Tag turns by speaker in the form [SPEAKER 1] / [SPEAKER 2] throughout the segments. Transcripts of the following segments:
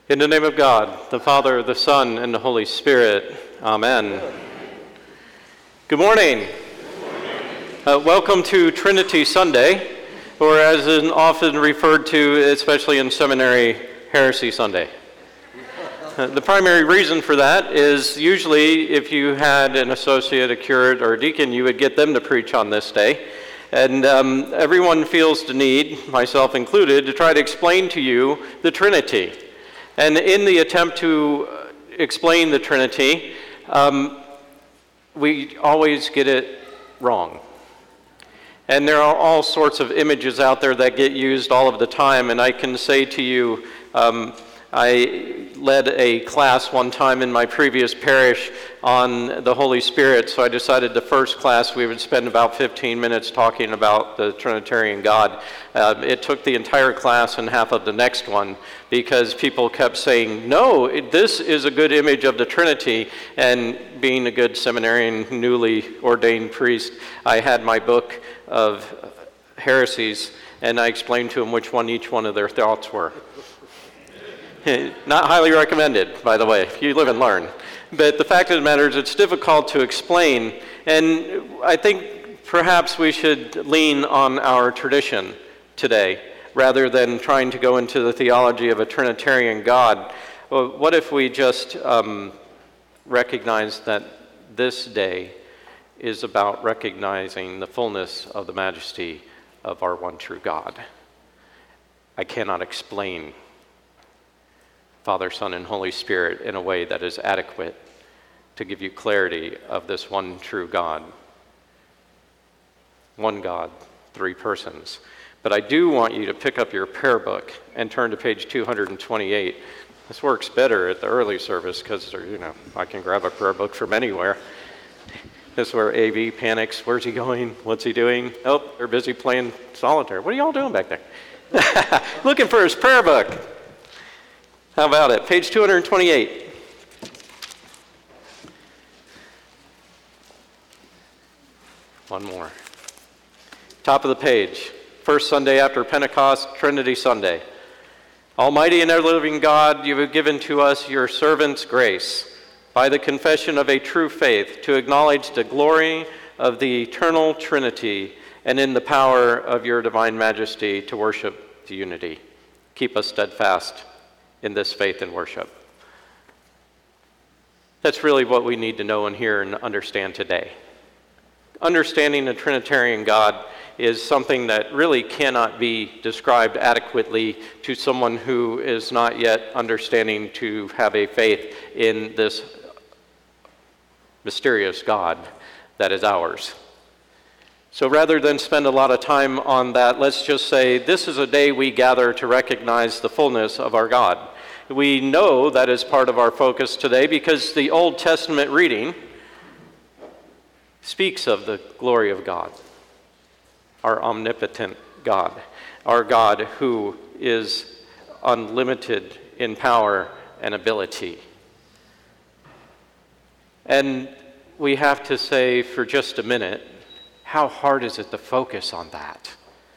[SPEAKER 1] In the name of God, the Father, the Son, and the Holy Spirit. Amen. Good morning. Welcome to Trinity Sunday, or as is often referred to, especially in seminary, Heresy Sunday. The primary reason for that is usually if you had an associate, a curate, or a deacon, you would get them to preach on this day. And everyone feels the need, myself included, to try to explain to you the Trinity. And in the attempt to explain the Trinity, we always get it wrong. And there are all sorts of images out there that get used all of the time. And I can say to you, I led a class one time in my previous parish on the Holy Spirit, so I decided the first class we would spend about 15 minutes talking about the Trinitarian God. It took the entire class and half of the next one because people kept saying, no, this is a good image of the Trinity. And being a good seminarian, newly ordained priest, I had my book of heresies, and I explained to them which one each one of their thoughts were. Not highly recommended, by the way, if you live and learn. But the fact of the matter is it's difficult to explain, and I think perhaps we should lean on our tradition today rather than trying to go into the theology of a Trinitarian God. Well, what if we just recognize that this day is about recognizing the fullness of the majesty of our one true God? I cannot explain Father, Son, and Holy Spirit in a way that is adequate to give you clarity of this one true God. One God, three persons. But I do want you to pick up your prayer book and turn to page 228. This works better at the early service because, I can grab a prayer book from anywhere. This is where AV panics. Where's he going? What's he doing? Oh, they're busy playing solitaire. What are y'all doing back there? Looking for his prayer book. How about it? Page 228. One more. Top of the page. First Sunday after Pentecost, Trinity Sunday. Almighty and ever-living God, you have given to us your servants grace by the confession of a true faith to acknowledge the glory of the eternal Trinity and in the power of your divine majesty to worship the unity. Keep us steadfast in this faith and worship. That's really what we need to know and hear and understand today. Understanding the Trinitarian God is something that really cannot be described adequately to someone who is not yet understanding to have a faith in this mysterious God that is ours. So rather than spend a lot of time on that, let's just say this is a day we gather to recognize the fullness of our God. We know that is part of our focus today because the Old Testament reading speaks of the glory of God, our omnipotent God, our God who is unlimited in power and ability. And we have to say for just a minute, how hard is it to focus on that?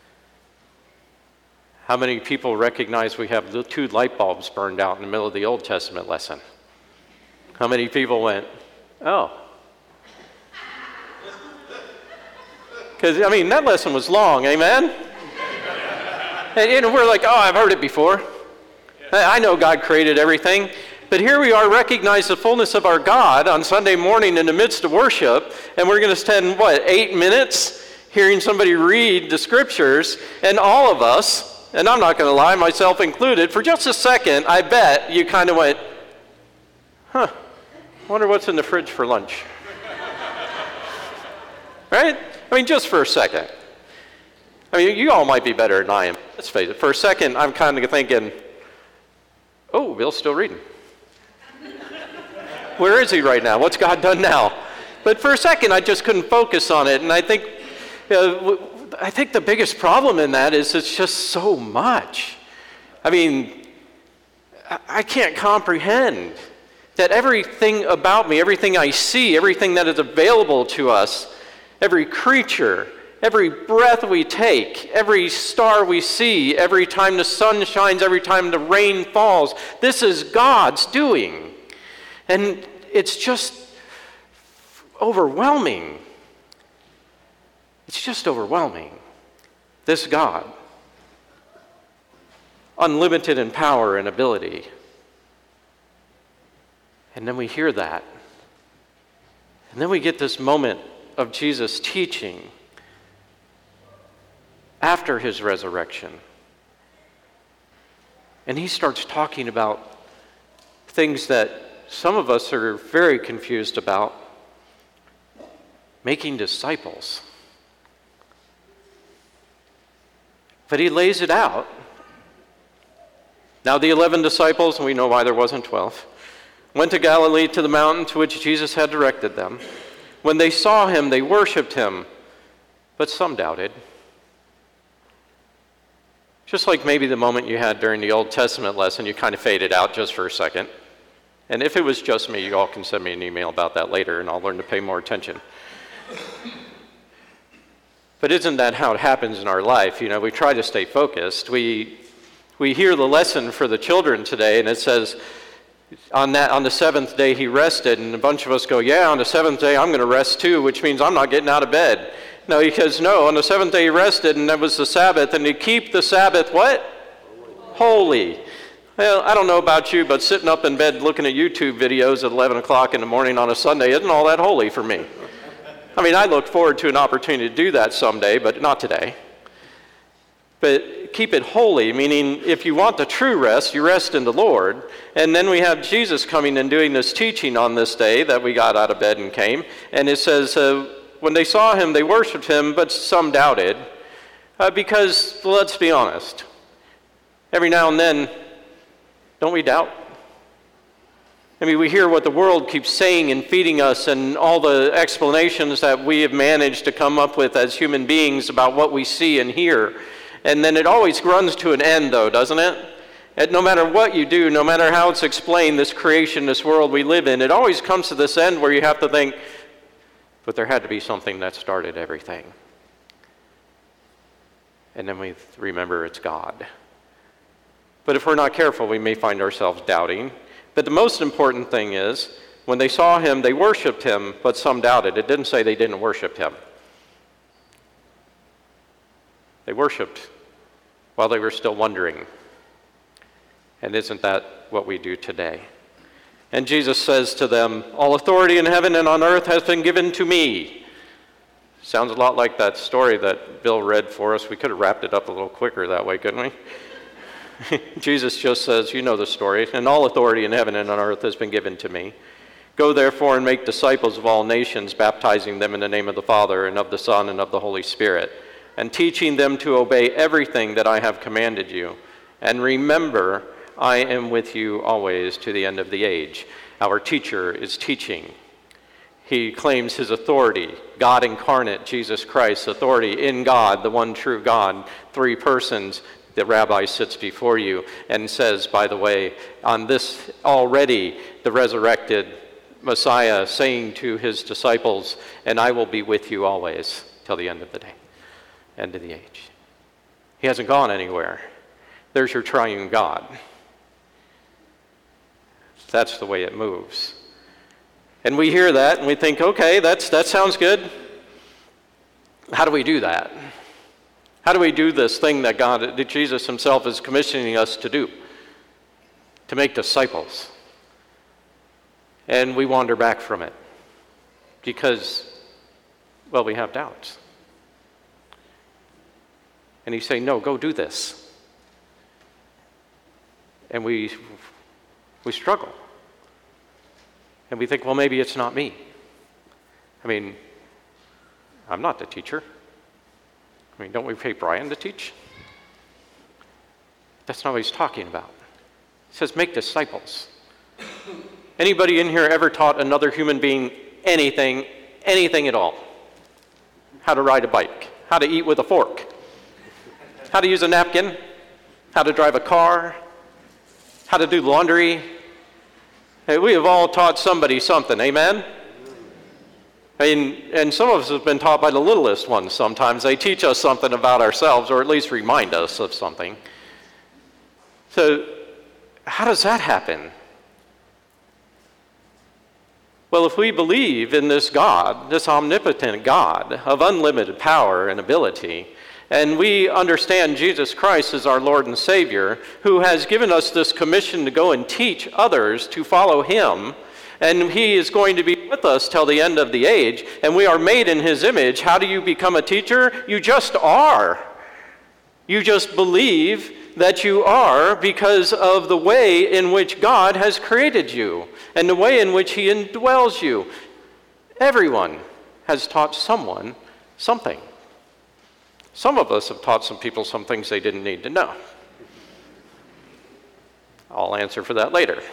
[SPEAKER 1] How many people recognize we have 2 light bulbs burned out in the middle of the Old Testament lesson? How many people went, oh. Because, that lesson was long, amen? And we're like, oh, I've heard it before. I know God created everything. But here we are, recognize the fullness of our God on Sunday morning in the midst of worship, and we're going to spend, 8 minutes hearing somebody read the scriptures, and all of us, and I'm not going to lie, myself included, for just a second, I bet you kind of went, I wonder what's in the fridge for lunch. Right? Just for a second. You all might be better than I am. Let's face it. For a second, I'm kind of thinking, oh, Bill's still reading. Where is he right now? What's God done now? But for a second, I just couldn't focus on it. And I think the biggest problem in that is it's just so much. I can't comprehend that everything about me, everything I see, everything that is available to us, every creature, every breath we take, every star we see, every time the sun shines, every time the rain falls. This is God's doing. And it's just overwhelming. It's just overwhelming. This God, unlimited in power and ability. And then we hear that. And then we get this moment of Jesus teaching after his resurrection. And he starts talking about things that some of us are very confused about. Making disciples. But he lays it out. Now the 11 disciples, and we know why there wasn't 12, went to Galilee to the mountain to which Jesus had directed them. When they saw him, they worshiped him, but some doubted. Just like maybe the moment you had during the Old Testament lesson, you kind of faded out just for a second. And if it was just me, you all can send me an email about that later, and I'll learn to pay more attention. But isn't that how it happens in our life? You know, we try to stay focused. We hear the lesson for the children today, and it says, on the seventh day he rested, and a bunch of us go, yeah, on the seventh day I'm going to rest too, which means I'm not getting out of bed. No, he says, no, on the seventh day he rested, and that was the Sabbath, and to keep the Sabbath what? Holy. Well, I don't know about you, but sitting up in bed looking at YouTube videos at 11 o'clock in the morning on a Sunday isn't all that holy for me. I mean, I look forward to an opportunity to do that someday, but not today. But keep it holy, meaning if you want the true rest, you rest in the Lord. And then we have Jesus coming and doing this teaching on this day that we got out of bed and came. And it says, when they saw him, they worshiped him, but some doubted. Because, let's be honest, every now and then, don't we doubt? I mean, we hear what the world keeps saying and feeding us and all the explanations that we have managed to come up with as human beings about what we see and hear. And then it always runs to an end, though, doesn't it? And no matter what you do, no matter how it's explained, this creation, this world we live in, it always comes to this end where you have to think, but there had to be something that started everything. And then we remember it's God. But if we're not careful, we may find ourselves doubting. But the most important thing is, when they saw him, they worshiped him, but some doubted. It didn't say they didn't worship him. They worshiped while they were still wondering. And isn't that what we do today? And Jesus says to them, all authority in heaven and on earth has been given to me. Sounds a lot like that story that Bill read for us. We could have wrapped it up a little quicker that way, couldn't we? Jesus just says, you know the story, and all authority in heaven and on earth has been given to me. Go therefore and make disciples of all nations, baptizing them in the name of the Father and of the Son and of the Holy Spirit, and teaching them to obey everything that I have commanded you. And remember, I am with you always to the end of the age. Our teacher is teaching. He claims his authority, God incarnate, Jesus Christ, authority in God, the one true God, three persons. The rabbi sits before you and says, by the way, on this already the resurrected Messiah saying to his disciples, and I will be with you always till the end of the day, end of the age. He hasn't gone anywhere. There's your triune God. That's the way it moves. And we hear that and we think, okay, that sounds good. How do we do that? How do we do this thing that Jesus himself is commissioning us to do? To make disciples. And we wander back from it because, well, we have doubts. And he's saying, no, go do this. And we struggle. And we think, well, maybe it's not me. I mean, I'm not the teacher. I mean, don't we pay Brian to teach? That's not what he's talking about. He says, make disciples. Anybody in here ever taught another human being anything at all? How to ride a bike, how to eat with a fork, how to use a napkin, how to drive a car, how to do laundry. Hey, we have all taught somebody something, amen? And some of us have been taught by the littlest ones sometimes. They teach us something about ourselves, or at least remind us of something. So, how does that happen? Well, if we believe in this God, this omnipotent God of unlimited power and ability, and we understand Jesus Christ as our Lord and Savior, who has given us this commission to go and teach others to follow him, and he is going to be with us till the end of the age, and we are made in his image. How do you become a teacher? You just are. You just believe that you are because of the way in which God has created you and the way in which he indwells you. Everyone has taught someone something. Some of us have taught some people some things they didn't need to know. I'll answer for that later.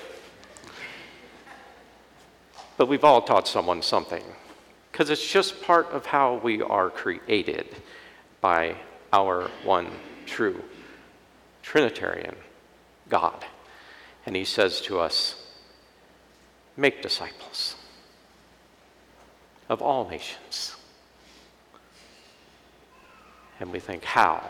[SPEAKER 1] But we've all taught someone something, because it's just part of how we are created by our one true Trinitarian God. And he says to us, make disciples of all nations. And we think, how?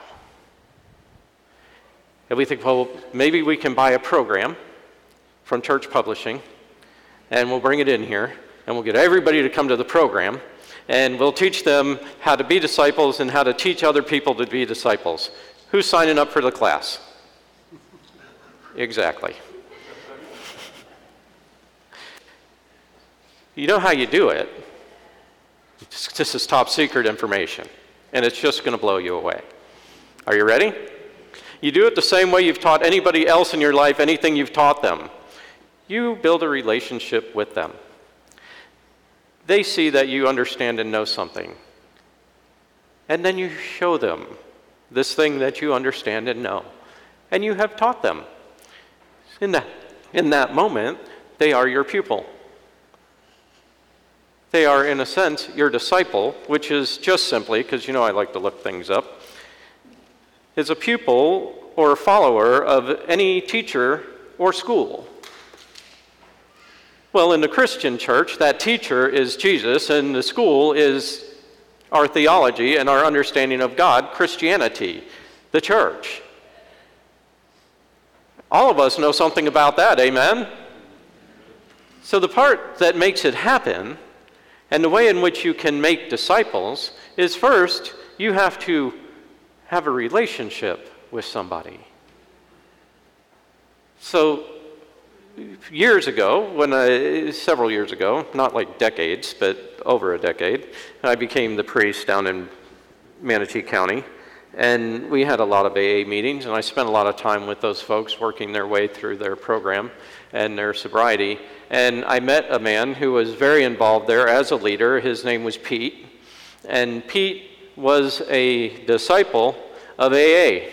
[SPEAKER 1] And we think, well, maybe we can buy a program from Church Publishing, and we'll bring it in here, and we'll get everybody to come to the program, and we'll teach them how to be disciples and how to teach other people to be disciples. Who's signing up for the class? Exactly. You know how you do it. This is top secret information, and it's just going to blow you away. Are you ready? You do it the same way you've taught anybody else in your life anything you've taught them. You build a relationship with them. They see that you understand and know something. And then you show them this thing that you understand and know. And you have taught them. In that moment, they are your pupil. They are, in a sense, your disciple, which is just simply, because you know I like to look things up, is a pupil or a follower of any teacher or school. Well, in the Christian church, that teacher is Jesus, and the school is our theology and our understanding of God, Christianity, the church. All of us know something about that, amen? So the part that makes it happen, and the way in which you can make disciples, is first, you have to have a relationship with somebody. So, several years ago, not like decades, but over a decade, I became the priest down in Manatee County, and we had a lot of AA meetings, and I spent a lot of time with those folks working their way through their program and their sobriety, and I met a man who was very involved there as a leader. His name was Pete, and Pete was a disciple of AA.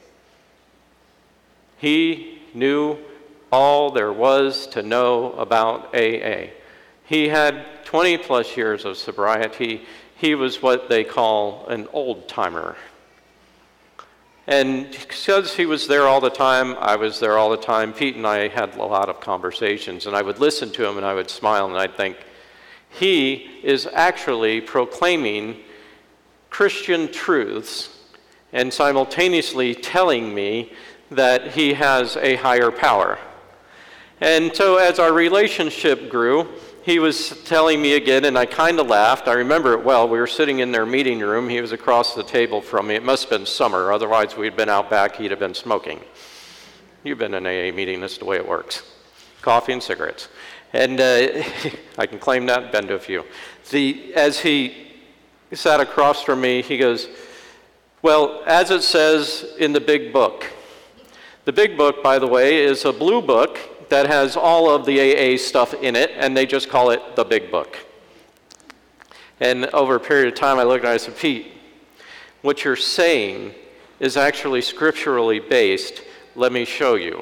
[SPEAKER 1] He knew all there was to know about AA. He had 20 plus years of sobriety. He was what they call an old-timer. And because he was there all the time, I was there all the time, Pete and I had a lot of conversations, and I would listen to him and I would smile and I'd think, he is actually proclaiming Christian truths and simultaneously telling me that he has a higher power. And so as our relationship grew, he was telling me again, and I kind of laughed. I remember it well. We were sitting in their meeting room. He was across the table from me. It must have been summer. Otherwise, we'd been out back. He'd have been smoking. You've been in an AA meeting. That's the way it works. Coffee and cigarettes. And I can claim that. Been to a few. As he sat across from me, he goes, well, as it says in the big book. The big book, by the way, is a blue book that has all of the AA stuff in it, and they just call it the big book. And over a period of time, I looked and I said, Pete, what you're saying is actually scripturally based. Let me show you.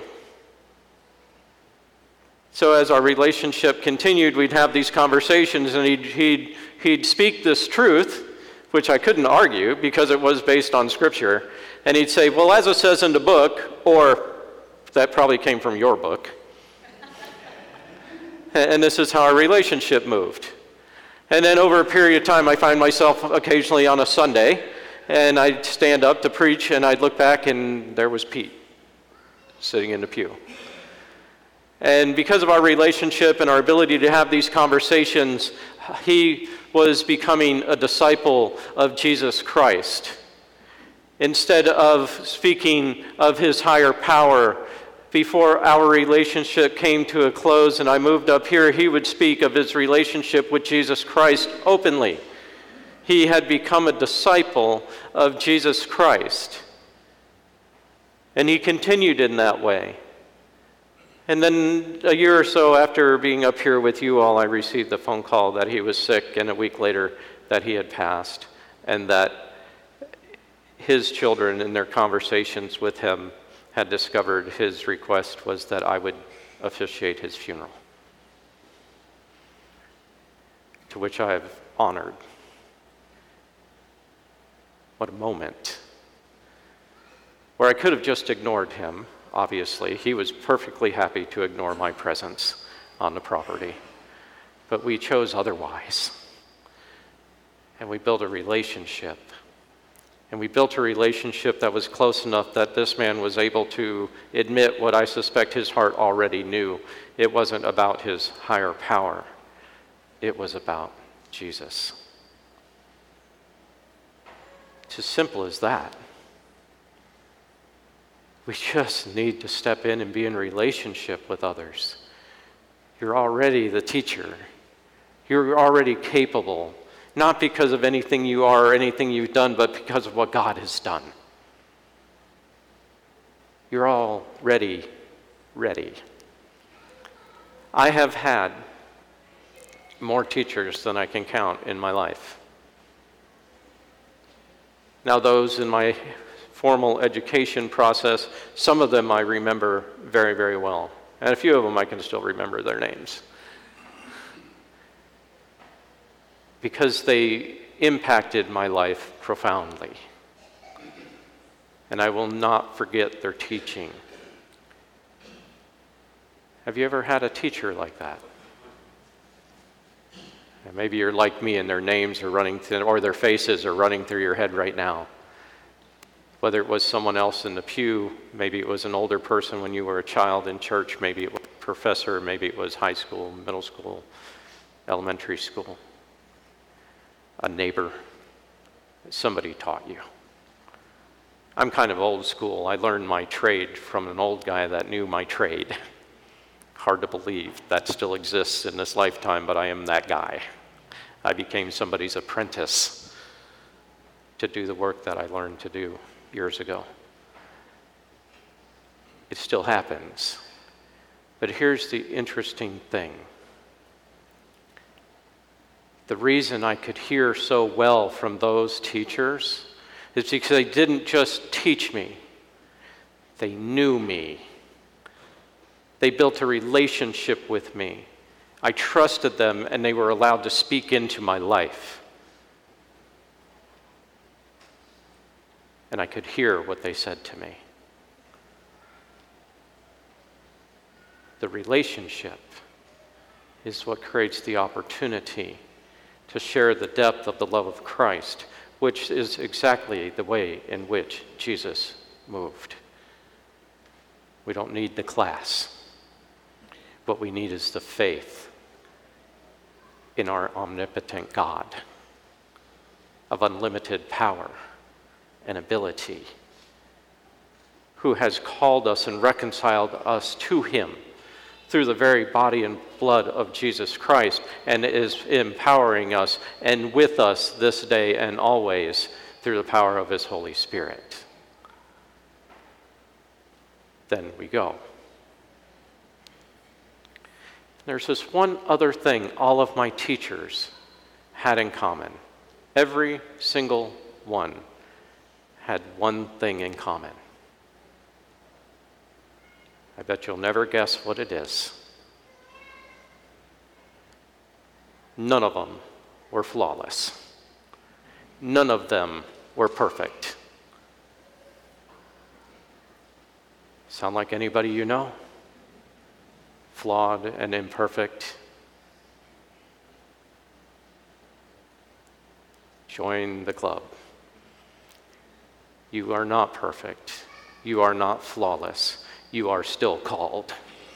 [SPEAKER 1] So as our relationship continued, we'd have these conversations, and he'd speak this truth, which I couldn't argue because it was based on Scripture, and he'd say, well, as it says in the book, or that probably came from your book. And this is how our relationship moved. And then over a period of time, I find myself occasionally on a Sunday, and I'd stand up to preach, and I'd look back, and there was Pete sitting in the pew. And because of our relationship and our ability to have these conversations, he was becoming a disciple of Jesus Christ. Instead of speaking of his higher power, before our relationship came to a close and I moved up here, he would speak of his relationship with Jesus Christ openly. He had become a disciple of Jesus Christ. And he continued in that way. And then a year or so after being up here with you all, I received the phone call that he was sick, and a week later that he had passed, and that his children in their conversations with him had discovered his request was that I would officiate his funeral, to which I have honored. What a moment. Where I could have just ignored him, obviously. He was perfectly happy to ignore my presence on the property. But we chose otherwise. And we built a relationship. And we built a relationship that was close enough that this man was able to admit what I suspect his heart already knew. It wasn't about his higher power. It was about Jesus. It's as simple as that. We just need to step in and be in relationship with others. You're already the teacher. You're already capable. Not because of anything you are or anything you've done, but because of what God has done. You're already ready. I have had more teachers than I can count in my life. Now, those in my formal education process, some of them I remember very, very well. And a few of them I can still remember their names. Because they impacted my life profoundly. And I will not forget their teaching. Have you ever had a teacher like that? And maybe you're like me and their names are running through, or their faces are running through your head right now. Whether it was someone else in the pew, maybe it was an older person when you were a child in church, maybe it was a professor, maybe it was high school, middle school, elementary school. A neighbor, somebody taught you. I'm kind of old school. I learned my trade from an old guy that knew my trade. Hard to believe that still exists in this lifetime, but I am that guy. I became somebody's apprentice to do the work that I learned to do years ago. It still happens. But here's the interesting thing. The reason I could hear so well from those teachers is because they didn't just teach me, they knew me. They built a relationship with me. I trusted them, and they were allowed to speak into my life. And I could hear what they said to me. The relationship is what creates the opportunity to share the depth of the love of Christ, which is exactly the way in which Jesus moved. We don't need the class. What we need is the faith in our omnipotent God of unlimited power and ability, who has called us and reconciled us to him through the very body and blood of Jesus Christ, and is empowering us and with us this day and always through the power of his Holy Spirit. Then we go. There's this one other thing all of my teachers had in common. Every single one had one thing in common. I bet you'll never guess what it is. None of them were flawless. None of them were perfect. Sound like anybody you know? Flawed and imperfect. join the club. You are not perfect. You are not flawless. You are still called.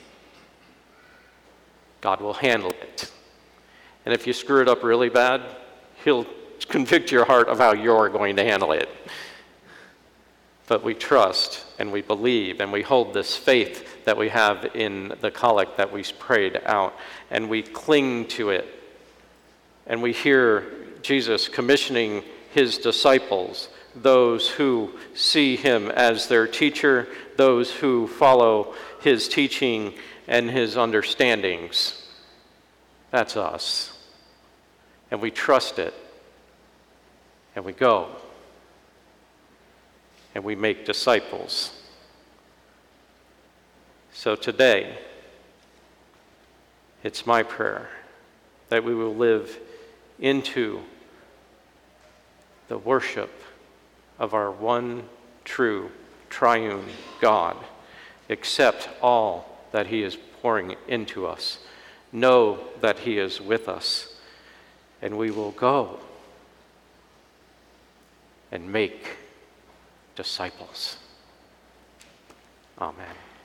[SPEAKER 1] God will handle it. And if you screw it up really bad, he'll convict your heart of how you're going to handle it. But we trust and we believe and we hold this faith that we have in the collect that we prayed out, and we cling to it. And we hear Jesus commissioning his disciples, those who see him as their teacher, those who follow his teaching and his understandings. That's us. And we trust it. And we go. And we make disciples. So today, it's my prayer that we will live into the worship of our one true triune God, accept all that he is pouring into us, know that he is with us, and we will go and make disciples. Amen.